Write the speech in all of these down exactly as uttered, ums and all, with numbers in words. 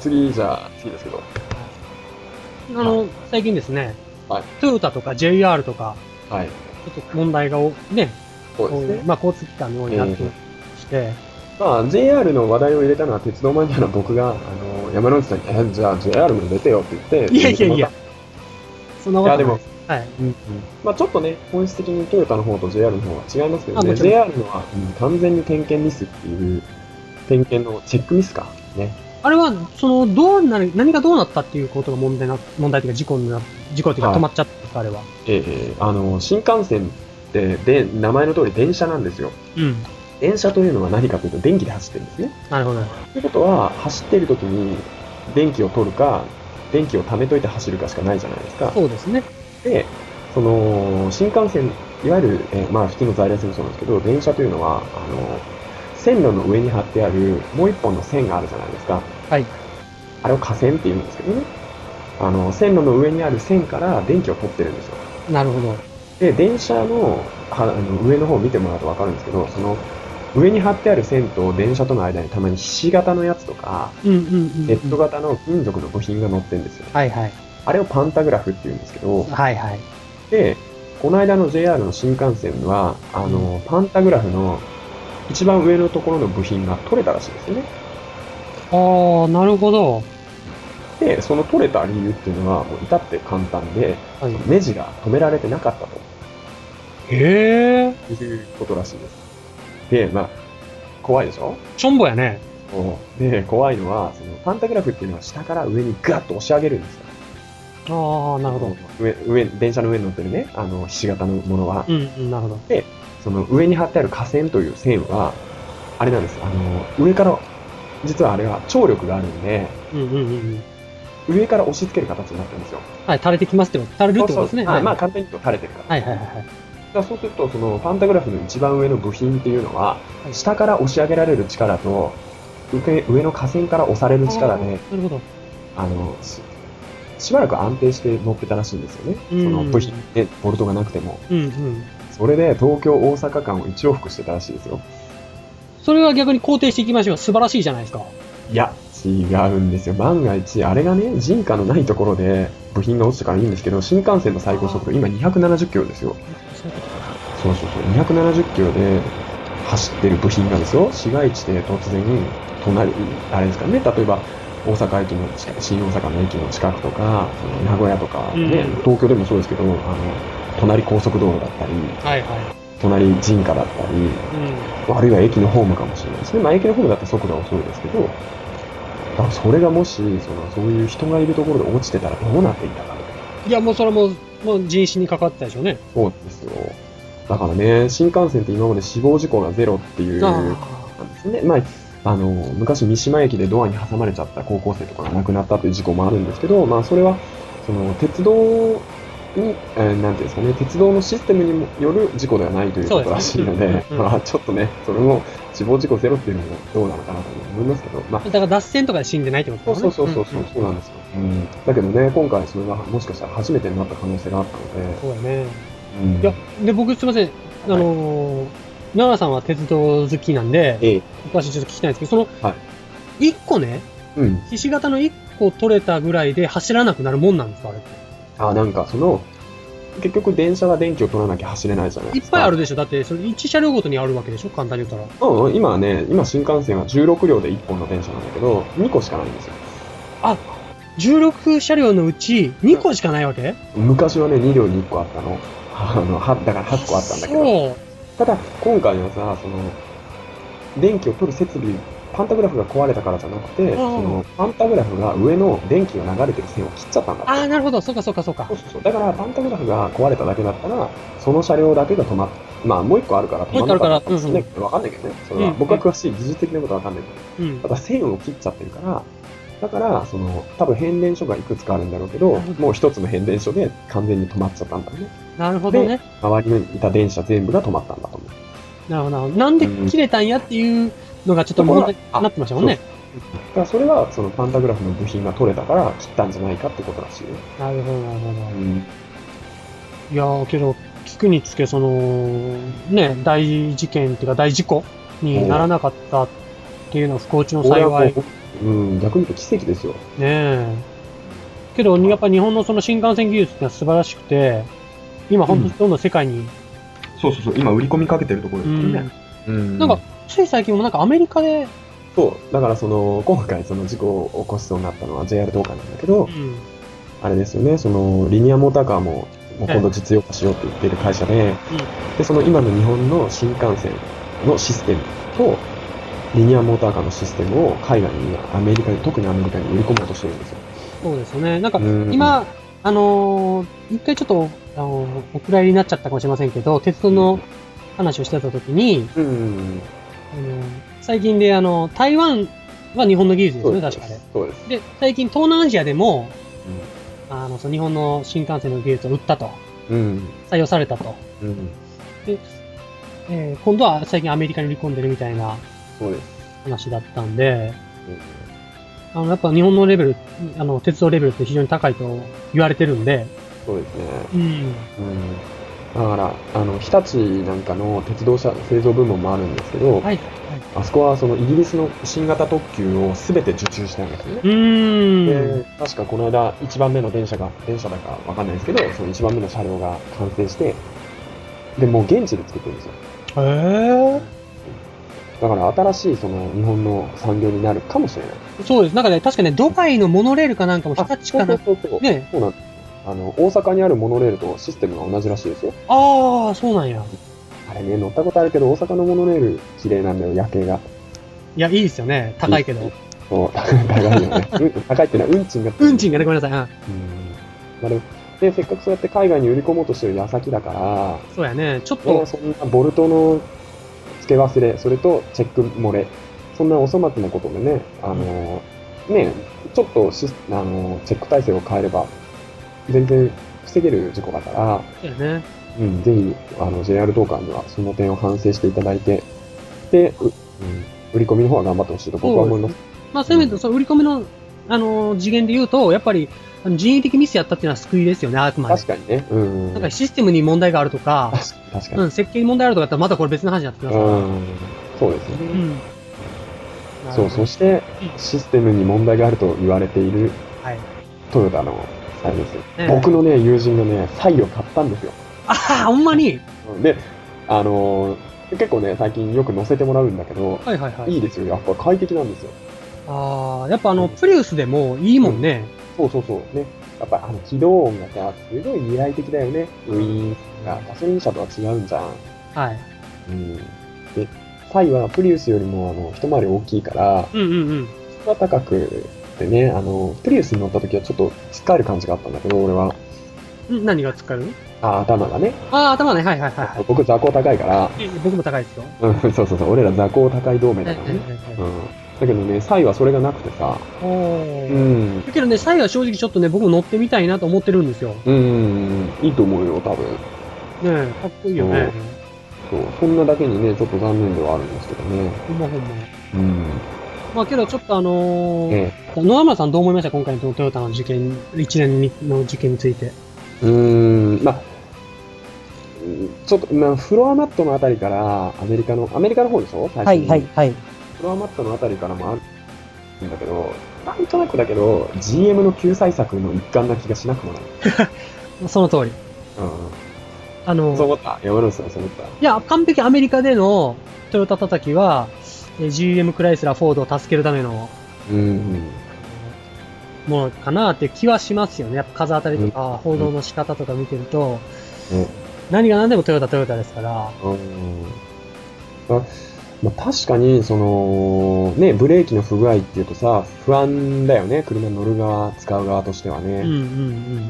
次、じゃあ、次ですけど。 あの、最近ですね、 はい。 トヨタとか ジェイアール とか、 はい。 ちょっと問題がおね、 そうですね。 まあ、交通機関のようになってきて、 まあ、ジェイアール の話題を入れたのは鉄道マニアの僕が、あの、山之内さんに、え、じゃあ ジェイアール も入れてよって言って、 いやいやいや、そんなことない。 いやでも、 はい。 うんうん、まあちょっとね、本質的にトヨタの方と ジェイアール の方は違いますけどね、 あもちろんジェイアール のは、うん、完全に点検ミスっていう、点検のチェックミスか、ね。 あれは、その、どうなる、何がどうなったっていうことが問題な、問題というか事故にな、事故っていうかはい止まっちゃったんですか、あれは。 ええあの、新幹線って、で、名前の通り電車なんですよ。 うん。 電車というのは何かというと電気で走ってるんですね。 なるほど。 ということは、走っている時に電気を取るか、電気を貯めといて走るかしかないじゃないですか。 そうですね。 で、その、新幹線、いわゆる、えーまあ普通の在来線もそうなんですけど、電車というのは、あの、線路の上に貼ってあるもう一本の線があるじゃないですか。 はい。 あれを架線って言うんですけどね。あの、線路の上にある線から電気を取ってるんですよ。 なるほど。 で、電車のはあの上の方を見てもらうとわかるんですけど、その上に貼ってある線と電車との間にたまにひし形のやつとか、 うんうんうん、うん。 ネット型の金属の部品が乗ってるんですよ。 はいはい。 あれをパンタグラフって言うんですけど、 はいはい。 で、この間の ジェイアール の新幹線は、あの、パンタグラフの一番上のところの部品が取れたらしいですよね。 ああ、なるほど。 で、その取れた理由っていうのは、もう至って簡単で、 はい。 ネジが止められてなかったへえ。 ということらしいです。で、まあ、怖いでしょ？ ちょんぼやね。 で、怖いのは、そのパンタグラフっていうのは下から上にガッと押し上げるんですよ。 ああ、なるほど。 上、上、電車の上に乗ってるね、あの、ひし形のものは。 うんうん、なるほど。 で、その上に貼ってある架線という線は、あれなんです。あの、上から、実はあれは張力があるんで、 うんうんうんうん。 上から押し付ける形になってるんですよ。 はい、垂れてきますってこと、垂れるってことですね。 そうそう、 はい。 まあ簡単に言うと垂れてるから。 はいはいはいはい。 だからそうすると、そのパンタグラフの一番上の部品っていうのは、 はい、 下から押し上げられる力と、上上の架線から押される力で、 なるほど。 あの、ししばらく安定して乗ってたらしいんですよね。 うん、 その部品でボルトがなくても。 うんうん。 それで東京大阪間を一往復してたらしいですよ。 それは逆に肯定していきましょう。素晴らしいじゃないですか。 いや、違うんですよ。万が一、あれがね、人家のないところで部品が落ちたからいいんですけど、新幹線の最高速度、今にひゃくななじゅっキロですよ。 そういうことか。 そうそうそう。にひゃくななじゅっキロで走ってる部品がですよ、市街地で突然、隣、あれですかね、例えば、大阪駅の近く、新大阪の駅の近くとか、その名古屋とかね、 うん、 東京でもそうですけど、あの、隣高速道路だったり、 はいはい。 隣人家だったり、 うん。 あるいは駅のホームかもしれないですね。まあ駅のホームだったら速度は遅いですけど、だからそれがもし、その、そういう人がいるところで落ちてたらどうなっていたか。 いや、もうそれも、もう人種に関わってたでしょうね。 そうですよ。だからね、新幹線って今まで死亡事故がゼロっていう、なんですね。まあ、あの、昔三島駅でドアに挟まれちゃった高校生とかが亡くなったという事故もあるんですけど、まあそれは、その、鉄道に、えー、なんていうんですかね、鉄道のシステムにもよる事故ではないということらしいので、でまあちょっとね、それも死亡事故ゼロっていうのもどうなのかなと思いますけど、まあ。 だから脱線とかで死んでないってことですね。 そうそうそうそう、うんうん、そうなんですよ。うん。だけどね、今回それがもしかしたら初めてになった可能性があったので。 そうやね。 うん、 いや、で、僕すいません。あのー、はい、奈良さんは鉄道好きなんで、ええ、私ちょっと聞きたいんですけど、その、はい、いっこね、うん、ひし形のいっこ取れたぐらいで走らなくなるもんなんですか、あれって。 あ、なんかその、結局電車が電気を取らなきゃ走れないじゃないですか。 いっぱいあるでしょ。だって、それいち車両ごとにあるわけでしょ、簡単に言ったら。 うん、今はね、今新幹線はじゅうろく両でいっぽんの電車なんだけど、にこしかないんですよ。 あ、じゅうろく車両のうちにこしかないわけ？ 昔はね、に両にいっこあったの。あの、は、だからはっこあったんだけど。ただ、今回はさ、その、電気を取る設備、パンタグラフが壊れたからじゃなくて、その、パンタグラフが上の電気が流れてる線を切っちゃったんだって。 ああ、なるほど。そうかそうかそうか。 そうそうそう。だから、パンタグラフが壊れただけだったら、その車両だけが止まっ、まあ、もう一個あるから止まんなかったかもしれないけど、わかんないけどね。それは、僕は詳しい技術的なことはわかんないけど。うん。ただ、線を切っちゃってるから、だから、その、多分変電所がいくつかあるんだろうけど、もう一つの変電所で完全に止まっちゃったんだね。 なるほどね。 周りにいた電車全部が止まったんだと思う。 なるほど。なんで切れたんやっていうのがちょっと問題になってましたもんね。 だからそれは、そのパンタグラフの部品が取れたから切ったんじゃないかってことらしいよ。 なるほど、なるほど。うん、いやー、けど、聞くにつけ、その、ね、大事件っていうか大事故にならなかったっていうのは不幸中の幸い。 うん、逆に言うと奇跡ですよ。ねえ。けど、やっぱり日本のその新幹線技術ってのは素晴らしくて、今本当にどんどん世界に、うん、 そうそうそう、今売り込みかけてるところですよね。うん。うん、 なんか、つい最近もなんかアメリカで、 そう、だからその、今回その事故を起こしそうになったのは ジェイアール 東海なんだけど、うん、あれですよね、その、リニアモーターカーも、もう今度実用化しようって言ってる会社で、うん、で、その今の日本の新幹線のシステムと、リニアモーターカーのシステムを海外に、アメリカに、特にアメリカに売り込もうとしてるんですよ。 そうですよね。なんか、今、あのー、一回ちょっと、あのー、お蔵入りになっちゃったかもしれませんけど、鉄道の話をしてたときに、うんうんうん、あのー、最近で、あの、台湾は日本の技術ですよね、確かね。そうです。で、最近東南アジアでも、うん、あの、その日本の新幹線の技術を売ったと。うん、採用されたと。うん、で、えー、今度は最近アメリカに売り込んでるみたいな話だったんで、あの、やっぱ日本のレベル、あの、鉄道レベルって非常に高いと言われてるんで。 そうですね。うん。うん、だから、あの、日立なんかの鉄道車製造部門もあるんですけど、はいはい、あそこはそのイギリスの新型特急をすべて受注したんですよね。うーん。で、確かこの間いちばんめの電車が、電車だかわかんないですけど、そのいちばんめの車両が完成して、で、もう現地で作ってるんですよ。へー。だから新しいその日本の産業になるかもしれない。 そうです。なんかね、確かね、ドバイのモノレールかなんかも日立かな。 そうそうそう。ね。そうなんです。あの、大阪にあるモノレールとシステムが同じらしいですよ。 ああ、そうなんや。 あれね、乗ったことあるけど、大阪のモノレール綺麗なんだよ、夜景が。 いや、いいですよね。高いけど。 そう、高いよね。うん、高いってのは運賃が。 運賃がね、ごめんなさい。うん。 まあでも、で、せっかくそうやって海外に売り込もうとしてる矢先だから、 そうやね、ちょっと。 そんなボルトの付け忘れ、それとチェック漏れ、そんなお粗末なことでね、あの、うん、ね、ちょっとシスあのチェック体制を変えれば、全然防げる事故だから、 そうやね。 うん、ぜひ、あの、ジェイアール 東海にはその点を反省していただいて、で、ううん、売り込みの方は頑張ってほしいと僕は思います。 まあ、せめて、その売り込みの、あの、次元で言うと、やっぱり、人為的ミスやったっていうのは救いですよね、あくまで。 確かにね。うん、うん。 なんかシステムに問題があるとか、 確かに。 うん、設計に問題あるとかだったらまたこれ別の話になってきますから。うん。 そうですね。うん。そう、そして、システムに問題があると言われている、はい。トヨタの、あれですよ。えー、僕のね、友人がね、サイを買ったんですよ。 ああ、ほんまにで、あのー、結構ね、最近よく乗せてもらうんだけど、はいはいはい。いいですよ。やっぱ快適なんですよ。 ああ、やっぱあの、プリウスでもいいもんね。 うん、そうそうそう。ね。やっぱあの、起動音がさ、すごい未来的だよね。ウィーンが。ガソリン車とは違うんじゃん。はい。うん。で、サイはプリウスよりも、あの、一回り大きいから、うんうんうん。質は高くてね、あの、プリウスに乗った時はちょっと突っかえる感じがあったんだけど、俺は。 ん何が突っかえる？ あ、頭がね。 あ、頭ね。はいはいはい。 僕、座高高いから。 僕も高いですよ。 うん、そうそうそう。俺ら座高高い同盟だからね。うん。だけどね、サイはそれがなくてさ。おー。うん。 だけどね、サイは正直ちょっとね、僕も乗ってみたいなと思ってるんですよ。 うん。いいと思うよ、多分。ねえ、かっこいいよね。 そう。そんなだけにね、ちょっと残念ではあるんですけどね。 ほんまほんま。うん。まあけどちょっとあのー、ええ、野山さんどう思いました今回のトヨタの事件、一連の事件について。 うーん、まあ、ちょっと、まあ、フロアマットのあたりから、アメリカの、アメリカの方でしょ最初に。はいはいはい。フロアマットのあたりからもあるんだけど、なんとなくだけど、ジーエム の救済策の一環な気がしなくもない。 その通り。うん。 あの、そう思った山之内さんそう思った。いや、完璧アメリカでのトヨタ叩きは、ジーエム クライスラー、フォードを助けるための、うん、ものかなって気はしますよね。やっぱ風当たりとか、報道の仕方とか見てると、うん、何が何でもトヨタトヨタですから。うんあまあ、確かに、その、ね、ブレーキの不具合っていうとさ、不安だよね。車乗る側、使う側としてはね。うんうんうん、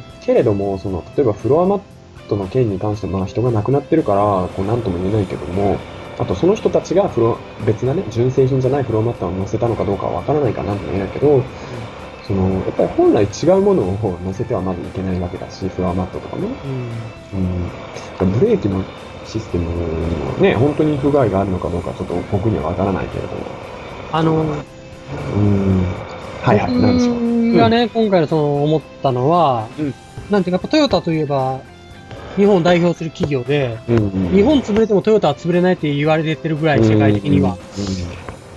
けれども、その、例えばフロアマットの件に関しては、まあ人が亡くなってるから、こうなんとも言えないけども、あとその人たちがフロ別なね、純正品じゃないフロアマットを乗せたのかどうかはわからないかなんとも言えないけど、うん、その、やっぱり本来違うものを乗せてはまずいけないわけだし、フロアマットとかね。うん。うん、ブレーキのシステムにもね、本当に不具合があるのかどうかちょっと僕にはわからないけれど。 あの、うん。はいはい、なんでしょう。僕がね、うん、今回のその思ったのは、うん、なんていうか、やっぱトヨタといえば、日本を代表する企業で、うんうん、日本潰れてもトヨタは潰れないって言われてるぐらい、世界的には。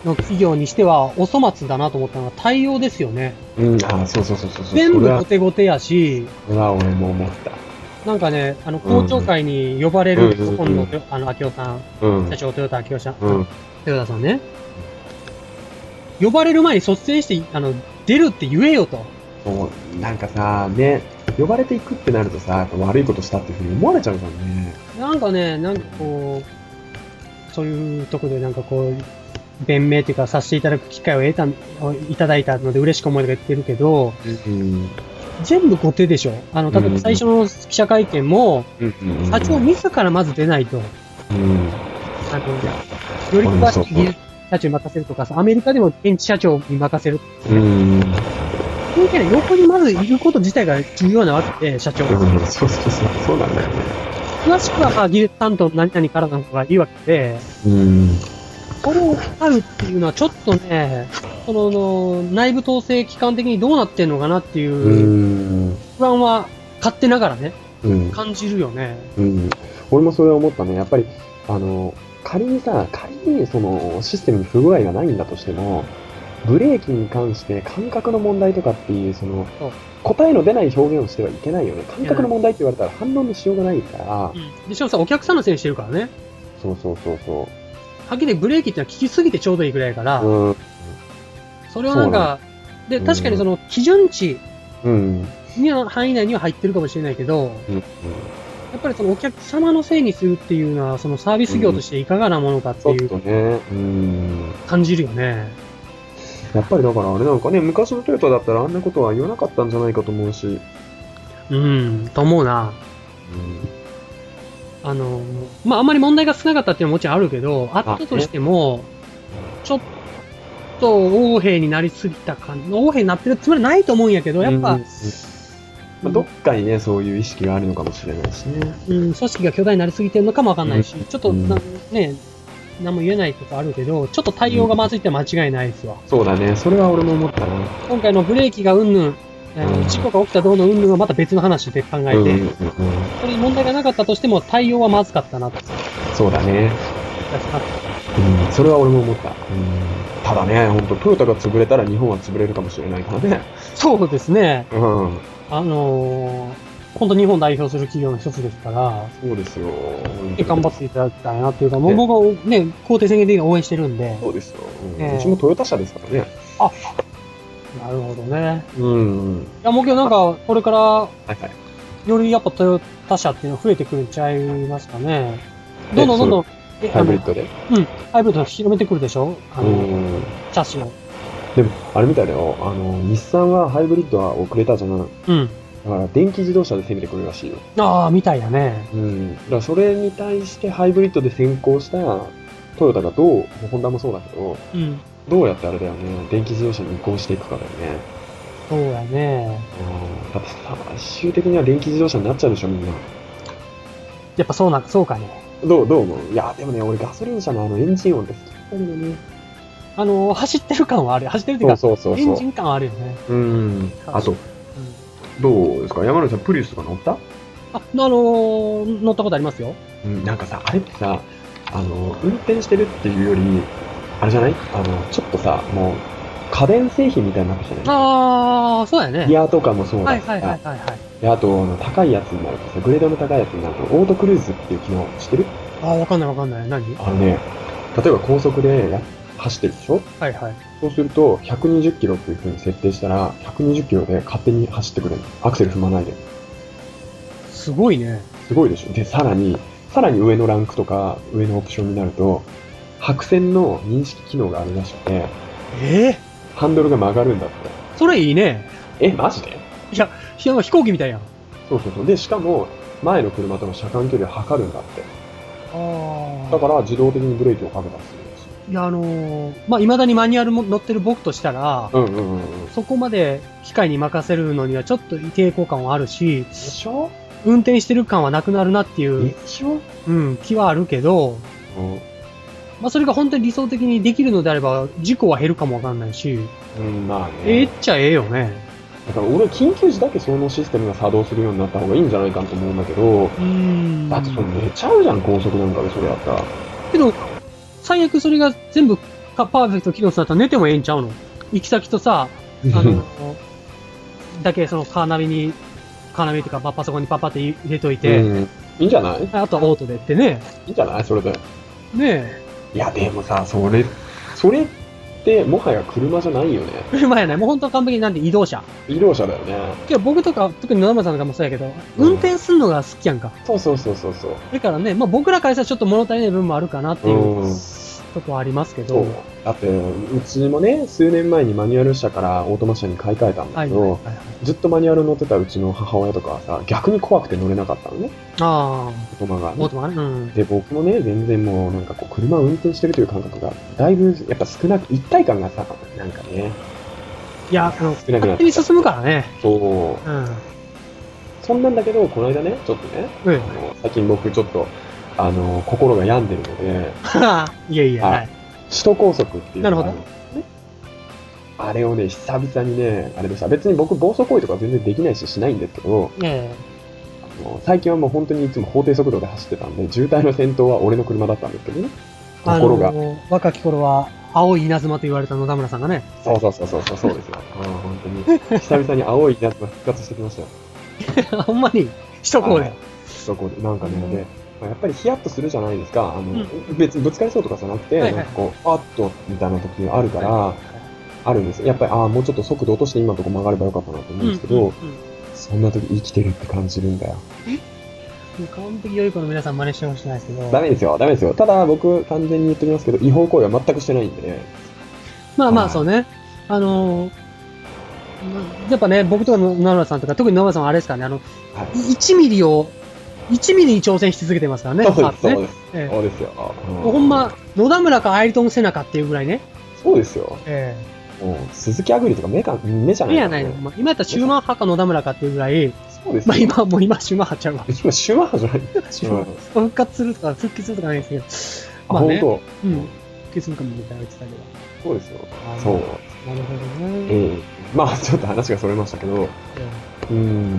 の企業にしては、お粗末だなと思ったのが対応ですよね。 うん、ああ、そうそうそうそう。 全部後手後手やし、 それは俺も思った。 なんかね、あの、公聴会に呼ばれる、うん、今度、あの、明夫さん、うん、社長、豊田明夫さん、うん、豊田さんね。呼ばれる前に率先して、あの、出るって言えよと。 そう、なんかさ、ね、呼ばれていくってなるとさ、やっぱ悪いことしたっていうふうに思われちゃうからね。 なんかね、なんかこう、そういうとこでなんかこう、弁明っていうかさせていただく機会を得た、いただいたので嬉しく思いが言ってるけど、うん、全部後手でしょ。あの、例えば最初の記者会見も、うん、社長自らまず出ないと。うん、あの、より詳しい技術社長に任せるとかさ、アメリカでも現地社長に任せる。うん。本当に横にまずいること自体が重要なわけで、社長。うん、 そうそうそう、そうなんだよね。 詳しくはまあ技術担当何々からの方がいいわけで、うん。これを測るっていうのはちょっとね、その、内部統制機関的にどうなってんのかなっていう不安は勝手ながらね、うん、感じるよね。 うん。俺もそれは思ったね。やっぱり、あの、仮にさ、仮にそのシステムに不具合がないんだとしても、ブレーキに関して感覚の問題とかっていう、その、答えの出ない表現をしてはいけないよね。感覚の問題って言われたら反論のしようがないから。 うん、でしかもさ、お客さんのせいにしてるからね。 そうそうそうそう。 はっきりブレーキってのは効きすぎてちょうどいいぐらいから、うん、それはなんか、で、確かにその基準値には範囲内には入ってるかもしれないけど、うんうん、やっぱりそのお客様のせいにするっていうのは、そのサービス業としていかがなものかっていう感じるよね。 やっぱりだからあれなんかね、昔のトヨタだったらあんなことは言わなかったんじゃないかと思うし。 うん、と思うな。うん、あの、まあ、あんまり問題が少なかったっていうのはもちろんあるけど、あったとしても、ちょっと横柄になりすぎた感じ、横柄になってるつもりはないと思うんやけど、やっぱ、うん、 まあ、どっかにね、そういう意識があるのかもしれないしね。 うん、組織が巨大になりすぎてるのかもわかんないし、うん、ちょっとな、ね、何も言えないとかあるけど、ちょっと対応がまずいって間違いないですわ、 うん。そうだね、それは俺も思ったな。 今回のブレーキがうんぬん、えーうん、事故が起きたどうのうんぬんはまた別の話で考えて、うんうんうん、それに問題がなかったとしても対応はまずかったなと。 そうだね。うん、それは俺も思った。うん、ただね、本当トヨタが潰れたら日本は潰れるかもしれないからね。 そうですね。うん。あのー、本当日本代表する企業の一つですから。 そうですよ。 頑張っていただきたいなっていうか、もう僕はね、肯定宣言的に応援してるんで。 そうですよ。うんえー、うちもトヨタ社ですからね。 あ、なるほどね。うん。いや、もう今日なんか、これから、はいはい、よりやっぱトヨタ社っていうの増えてくるんちゃいますかね。どんどんどんどん、 ハイブリッドで。 うん。ハイブリッド広めてくるでしょあの、チャシを。 でも、あれみたいだよ。あの、日産はハイブリッドは遅れたじゃない。うん。だから、電気自動車で攻めてくるらしいよ。 ああ、みたいだね。 うん。だから、それに対してハイブリッドで先行したトヨタがどう、ホンダもそうだけど、うん。どうやってあれだよね、電気自動車に移行していくかだよね。 そうやね。 うん。だってさ、最終的には電気自動車になっちゃうでしょ、みんな。 やっぱそうな、そうかね。 どう、どう思う？いや、でもね、俺ガソリン車のあのエンジン音って好きだけどね。 あのー、走ってる感はある。走ってるっていうか、そうそうそうそうエンジン感はあるよね。 うん。あと、うん、どうですか山口さん、プリウスとか乗った？あ、 あのー、乗ったことありますよ。 うん、なんかさ、あれってさ、あのー、運転してるっていうより、あれじゃない？あの、ちょっとさ、もう、家電製品みたいになってきたね。 ああ、そうやね。 ギアとかもそうだしさ。 はいはいはいはい、はい。 で、あと、あの、高いやつになるとさ、グレードの高いやつになると、オートクルーズっていう機能知ってる？ ああ、わかんないわかんない。何？ あのね、例えば高速でや走ってるでしょ？ はいはい。 そうすると、ひゃくにじゅっキロっていう風に設定したら、ひゃくにじゅっキロで勝手に走ってくれる。アクセル踏まないで。 すごいね。 すごいでしょ？で、さらに、さらに上のランクとか、上のオプションになると、白線の認識機能があるらしくて、 えー、 ハンドルが曲がるんだって。 それいいね。 え、マジで？ いや、飛行機みたいやん。 そうそうそう。で、しかも、前の車との車間距離を測るんだって。ああ。だから、自動的にブレーキをかけたりするんですよ。 いや、あのー、まあ、未だにマニュアルも乗ってる僕としたら、うんうんうんうん、そこまで機械に任せるのにはちょっと抵抗感はあるし、 でしょ？ 運転してる感はなくなるなっていう、 でしょ？ うん、気はあるけど、うん、まあ、それが本当に理想的にできるのであれば、事故は減るかもわかんないし、 うん、まあね。 ええっちゃええよね。 だから俺、緊急時だけそのシステムが作動するようになった方がいいんじゃないかと思うんだけど、うーん。だってそれ寝ちゃうじゃん、高速なんかでそれやったら。 けど、最悪それが全部パーフェクト機能するんだったら寝てもええんちゃうの？行き先とさ、あの、だけそのカーナビに、カーナビっていうかパソコンにパッパって入れといて、 うん、いいんじゃない？ あとはオートでってね。 いいんじゃないそれで。ねえ。 いや、でもさ、それ、それってもはや車じゃないよね。 車やない。もう本当完璧なんで移動車。 移動車だよね。 けど僕とか、特に野々村さんとかもそうやけど、運転するのが好きやんか。 そうそうそうそうそう。 だからね、まあ僕らからしたらちょっと物足りない部分もあるかなっていう。 うんとこありますけど。 そう。だって、うちもね、数年前にマニュアル車からオートマ車に買い替えたんだけど、はいはいはいはい、ずっとマニュアル乗ってたうちの母親とかはさ、逆に怖くて乗れなかったのね。ああ。オートマが、ね。オートマがね。うん。で、僕もね、全然もうなんかこう、車を運転してるという感覚が、だいぶやっぱ少なく、一体感がさ、なんかね。 いや、あの、少なくなって。勝手に進むからね。 そう。うん。そんなんだけど、この間ね、ちょっとね、うん、あの最近僕ちょっと、あの、心が病んでるので、 いやいや、はい。 首都高速っていうのがあるんですね。あれをね、久々にね、あれでした。別に僕暴走行為とか全然できないししないんですけど、えー、あの最近はもう本当にいつも法定速度で走ってたんで、渋滞の先頭は俺の車だったんですけどね。ところが。あのー、若き頃は、青い稲妻と言われた野田村さんがね。 そうそうそうそう、そうですよ。あ本当に。久々に青い稲妻復活してきましたよ。 ほんまに首都高で。 首都高で。なんかね、で、やっぱりヒヤッとするじゃないですか。あの、うん、別にぶつかりそうとかじゃなくて、はいはい、なんかこう、パッとみたいな時があるから、はい、あるんですよ。やっぱり、ああ、もうちょっと速度落として今のとこ曲がればよかったなと思うんですけど、うんうんうん、そんな時生きてるって感じるんだよ。 もう完璧良い子の皆さん真似してほしくないですけど。 ダメですよ、ダメですよ。ただ僕、完全に言っておきますけど、違法行為は全くしてないんでね。 まあまあ、そうね。あのー、やっぱね、僕とか野村さんとか、特に野村さんはあれですからね、あの、はい、いちミリを、いちミリに挑戦し続けてますからね。 そうです、そうです。 ええ、 そうですよ。 うん、ほんま、野田村かアイルトン・セナかっていうぐらいね。 そうですよ。ええ。もう、鈴木アグリとか目か、目じゃない、 ね、目やないの。まあ、今やったらシューマッハか野田村かっていうぐらい。そうです。まあ今、もう今、シューマッハちゃうわ。 今、シューマッハじゃないシューマッハ。復活するとか、復帰するとかないですけど。まあね。本当。うん。復帰するかもみたいな言ってたけど。 そうですよ。そう。なるほどね。 ええ。まあ、ちょっと話がそれましたけど。うん。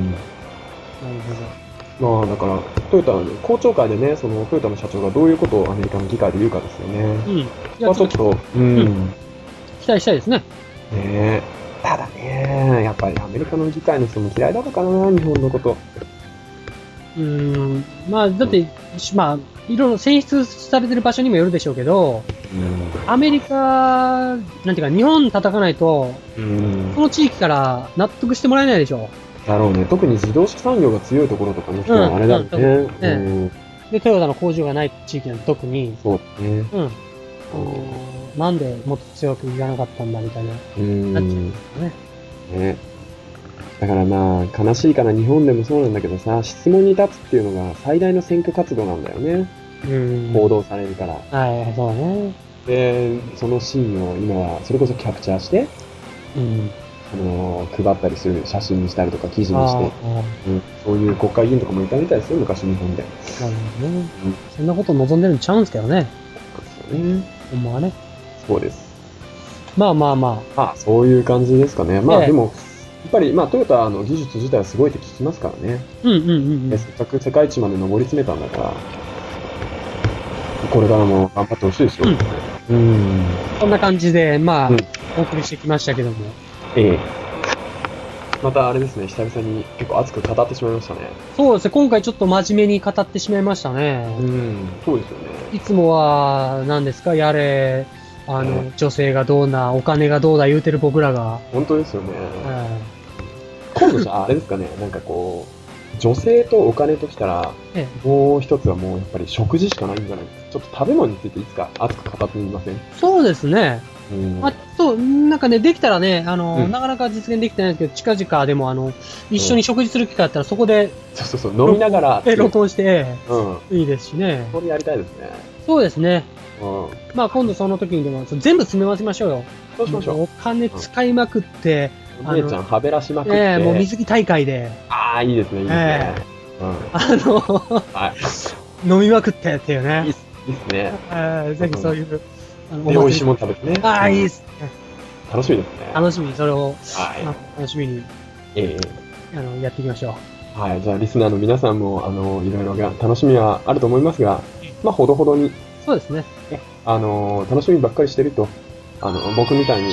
なるほど。まあ、だから、トヨタの公聴会でね、そのトヨタの社長がどういうことをアメリカの議会で言うかですよね。うん。まあ、ちょっと、うん、うん。 期待したいですね。 ねえ。ただね、やっぱりアメリカの議会の人も嫌いだったかな、日本のこと。 うーん。まあ、だって、うん、まあ、いろいろ選出されてる場所にもよるでしょうけど、うん、アメリカ、なんていうか、日本叩かないと、うん、その地域から納得してもらえないでしょ。 だろうね。特に自動車産業が強いところとかの人はあれだよね。うんうんうん、 で、トヨタの工場がない地域なんて特に。 そうね。うん。 なんでもっと強く言わなかったんだみたいな。うん。なっちゃうんですかね。 ね。だからまあ、悲しいかな。日本でもそうなんだけどさ、質問に立つっていうのが最大の選挙活動なんだよね。うん。報道されるから。 はい、そうね。 で、そのシーンを今は、それこそキャプチャーして、うん。あのー、配ったりする、写真にしたりとか記事にして、うん、そういう国会議員とかもいたみたいですよ、昔日本で。なるほどね。うん、そんなこと望んでるんちゃうんですけどね。 そうですよね。 ほんまはね。 そうです。 まあまあまあ。 まあ、そういう感じですかね。まあ、ええ、でも、やっぱり、まあ、トヨタの技術自体はすごいって聞きますからね。 うんうんうん、うん。 せっかく世界一まで上り詰めたんだから、これからも頑張ってほしいですよ。 うん。うん、こんな感じで、まあ、うん、お送りしてきましたけども。 ええ。またあれですね、久々に結構熱く語ってしまいましたね。 そうですね、今回ちょっと真面目に語ってしまいましたね。 うん、そうですよね。 いつもは、何ですか、やれ、あの、えー、女性がどうな、お金がどうだ言うてる僕らが。 本当ですよね。えー、今度じゃあ、あれですかね、なんかこう、女性とお金ときたら、ええ、もう一つはもうやっぱり食事しかないんじゃないですか。ちょっと食べ物についていつか熱く語ってみません？ そうですね。うん、あと、なんかね、できたらね、あの、うん、なかなか実現できてないんですけど、近々でも、あの、一緒に食事する機会あったら、そこで、うん、 そうそうそう、飲みながら、 え、録音して、うん、いいですしね。 それやりたいですね。 そうですね。うん。まあ、今度その時にでも、全部詰め合わせましょうよ。 そうしましょう。 お金使いまくって、 お姉ちゃんはべらしまくって。 ええ、もう水着大会で。 ああ、いいですね、いいですね。 えー、うん。あの、はい。飲みまくってっていうね。 いいっす、いいっすね。 えー、ぜひそういう。 で、美味しいもの食べてね。 ああ、いいですね。 楽しみですね。 楽しみに、それを、はい、楽しみに、ええ、あの、やっていきましょう。はい、じゃあ、リスナーの皆さんも、あの、いろいろが楽しみはあると思いますが、まあ、ほどほどに。 そうですね。 あのー、楽しみばっかりしてると、あの、僕みたいに、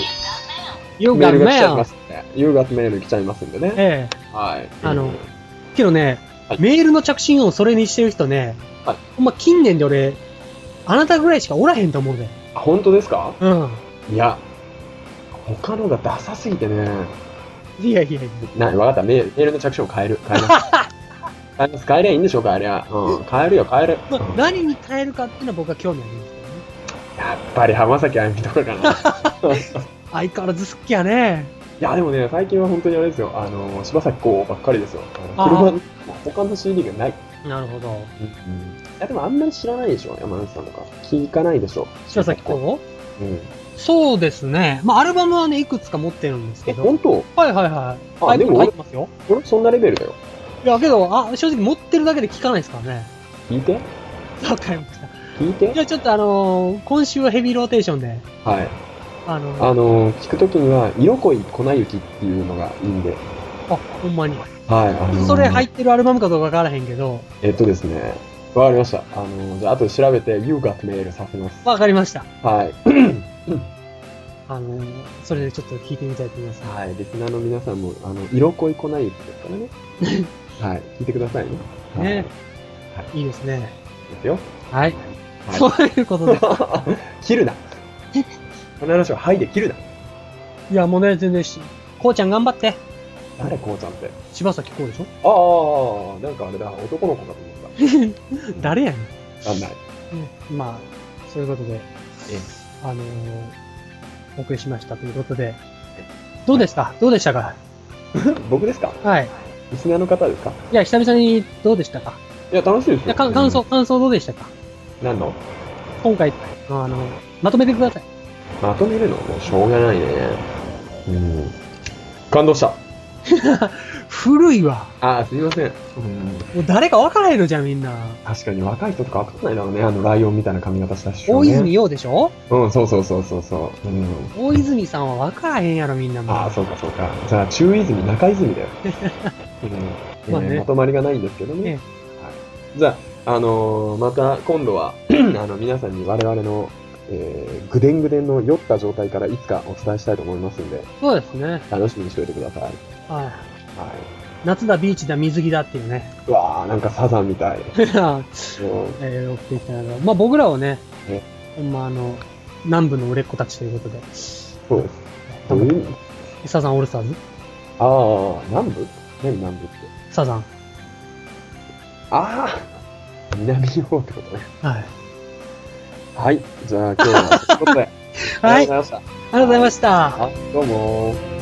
You メー got ルが来ちゃい mail! ますんで、You got mail 来ちゃいますんでね。 ええ。 はい。 あのうん、 けどね、 はいメールの着信音それにしてる人ね、 はい。 ほんま近年で俺、あなたぐらいしかおらへんと思うで。 あ、本当ですか？ うん。 いや、他のがダサすぎてね。 いやいやいや。 な、わかった。メール、メールの着信音変える。変えます。変えます。変えりゃいいんでしょうか、あれは。うん。変えるよ、変える。 まあうん何に変えるかっていうのは僕は興味ありますけどね。 やっぱり浜崎あゆみとかかな。 相変わらず好きやね。 いや、でもね、最近は本当にあれですよ。あの、柴咲コウばっかりですよ。あのあー車に、他の シーディー がない。 なるほど。 うん。いや、でもあんまり知らないでしょ、山内さんとか。聞かないでしょ。 柴咲コウうん。 そうですね。まあ、アルバムはね、いくつか持ってるんですえ、 けど。 本当？ はいはいはい。 あでも入ってますよ。 俺、そんなレベルだよ。 いや、けど、あ、正直持ってるだけで聞かないですからね。 聞いてわかりました。 聞いてじゃあちょっとあのー、今週はヘビーローテーションで、 はい。 あのー、 あのー、聞くときには、色恋粉雪っていうのがいいんで。 あ、ほんまに。 はい。あのー、 それ入ってるアルバムかどうかわからへんけど、 えっとですね。わかりました。あのー、じゃあ、後で調べて、You got mail させます。 わかりました。 はい。 あのー、それでちょっと聞いてみたいと思います、ね。 はい。リスナーの皆さんも、あの、色恋粉雪ですからね。はい。聞いてくださいね。 ね。 はい。 いいですね。 ですよ。 はい。 はい、 そういうことで。 切るな。この話は、はいで切るな。 いや、もうね、全然し、こうちゃん頑張って。 誰こうちゃんって。 柴咲コウでしょああ、なんかあれだ、男の子かと思った。 誰やねん。 なんない。 ね、まあ、そういうことで、 えあのー、お送りしましたということで、どうでしたどうでしたか僕ですか？ はい。 リスナーの方ですか？ いや、久々にどうでしたかいや、楽しいですよ。 いや、か感想、感想どうでしたか何の今回、あの、まとめてください。 まとめるのもうしょうがないね。うん。感動した。 古いわ。 ああ、すみません。うん。 もう誰か分からへんのじゃん、みんな。 確かに若い人とかわかんないだろうね。あの、ライオンみたいな髪型した人、ね。 大泉洋でしょうん、そうそうそうそうそう。うん。 大泉さんは分からへんやろ、みんなも。 ああ、そうかそうか。じゃあ、中泉、中泉だよ。うん。 まあねまとまりがないんですけどね。 ええはい。じゃあ、あのーまた今度は、あの、皆さんに我々の、えー、ぐでんぐでんの酔った状態からいつかお伝えしたいと思いますんで、 そうですね。 楽しみにしておいてください。 はい。 はい。 夏だ、ビーチだ、水着だっていうね。 うわー、なんかサザンみたい。 えー、送っていきたいなと。まあ僕らはねえ、 ほんまあの、南部の売れっ子たちということで。 そうです。どういう意味？ サザンオールスターズああ、南部？何南部って。 サザン。 ああ南の方ってことね。 はい。 はい。じゃあ今日はということで。 はい。ありありがとうございました。 がとうございました。 はい、どうもー。